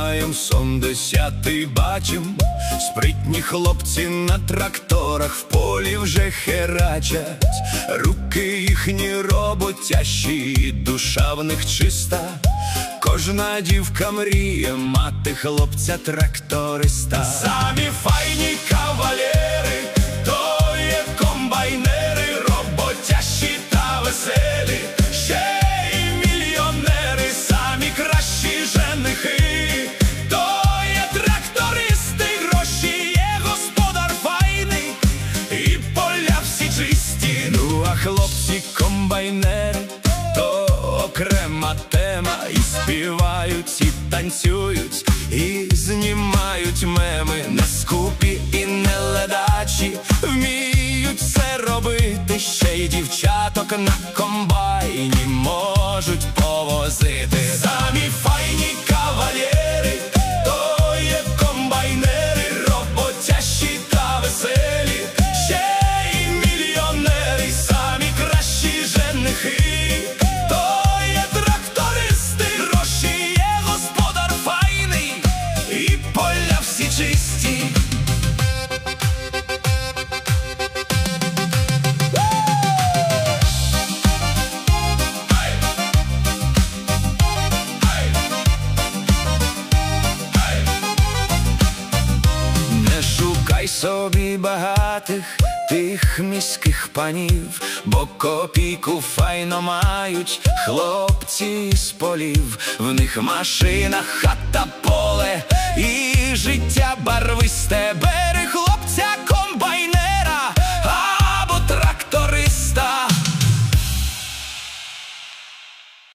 маєм сон 10-й бачим. Спритні хлопці на тракторах в полі вже херачать. Руки їхні роботящі, душа в них чиста. Кожна дівка мріє мати хлопця-тракториста. Самі файні кавалери, то є комбайнери, роботящі та веселі. Ще й мільйонери, самі кращі женихи, то є трактористи, гроші є господар файний, і поля всі чисті. Ну а хлопці-комбайнери то окрема тема. І співають, і танцюють, і знімають меми. Не скупі і не ледачі, вміють все робити. Ще й дівчаток на комбайні можуть повозити. Самі файні кавалєри, то є комбайнери, роботящі та веселі. Ще й мільйонери, самі кращі женихи, чисті. Не шукай собі багатих тих міських панів, бо копійку файно мають хлопці з полів. В них машина, хата, поле і життя барвисте. Бери, хлопці,